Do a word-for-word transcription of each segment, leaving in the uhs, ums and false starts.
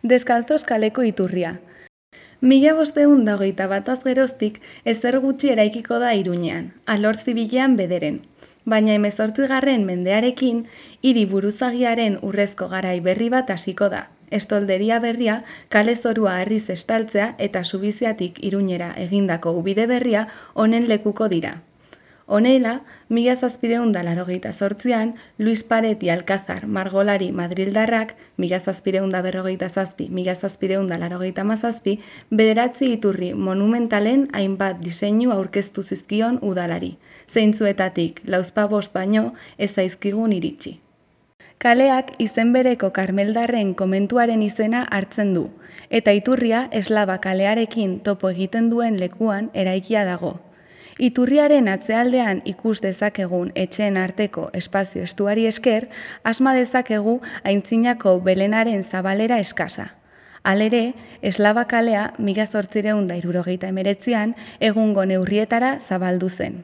Deskalzos kaleko iturria. Mila bosteun da hogeita bataz geroztik ezer gutxi eraikiko da Iruñean, alor zibilean bederen. Baina hemezortzigarren mendearekin, hiri buruzagiaren urrezko garai berri bat hasiko da. Estolderia berria, kale zorua harriz estaltzea eta Subiziatik Iruñera egindako ubide berria honen lekuko dira. Honela, mila zazpireun da laurogeita zortzian, Luis Paret y Alcázar margolari madrildarrak, mila zazpireun da berrogeita zazpi, mila zazpireun da laurogeita mazazpi, bederatzi iturri monumentalen hainbat diseinu aurkeztu zizkion udalari, zeintzuetatik lauzpabost baino ez zaizkigun iritsi. Kaleak izen bereko karmeldarren komentuaren izena hartzen du, eta iturria Eslaba kalearekin topo egiten duen lekuan eraikia dago. Iturriaren atzealdean ikus dezakegun etxeen arteko espazio estuari esker, asma dezakegu aintzinako belenaren zabalera eskasa. Halere, Eslaba kalea mila zortzireun da hirurogeita hemeretzian egungo neurrietara zabaldu zen.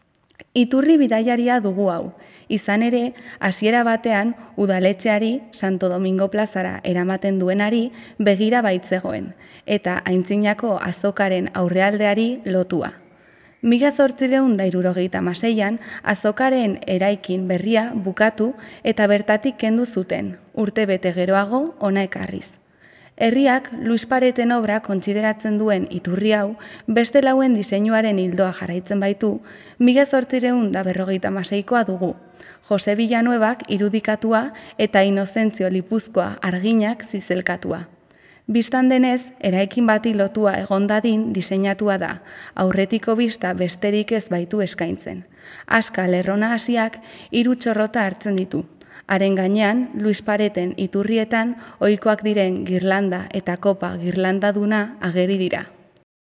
Iturri bidaiaria dugu hau, izan ere, hasiera batean udaletxeari Santo Domingo plazara eramaten duenari begira baitzegoen, eta aintzinako azokaren aurrealdeari lotua. Mila zortzireun da hirurogeita hamaseian azokaren eraikin berria bukatu eta bertatik kendu zuten, urte bete geroago hona ekarriz. Herriak Luis Pareten obra kontsideratzen duen iturri hau beste lauen diseinuaren ildoa jarraitzen baitu, mila zortzireun da berrogeita hamaseikoa dugu. Jose Villanuevak irudikatua eta Inozentzio Lipuzkoa arginak zizelkatua. Bistan denez, eraikin bati lotua egon dadin diseinatua da, aurretiko bista besterik ez baitu eskaintzen. Aska lerrona hasiak hiru txorrota hartzen ditu. Haren gainean, Luis Pareten iturrietan ohikoak diren girlanda eta kopa girlandaduna ageri dira.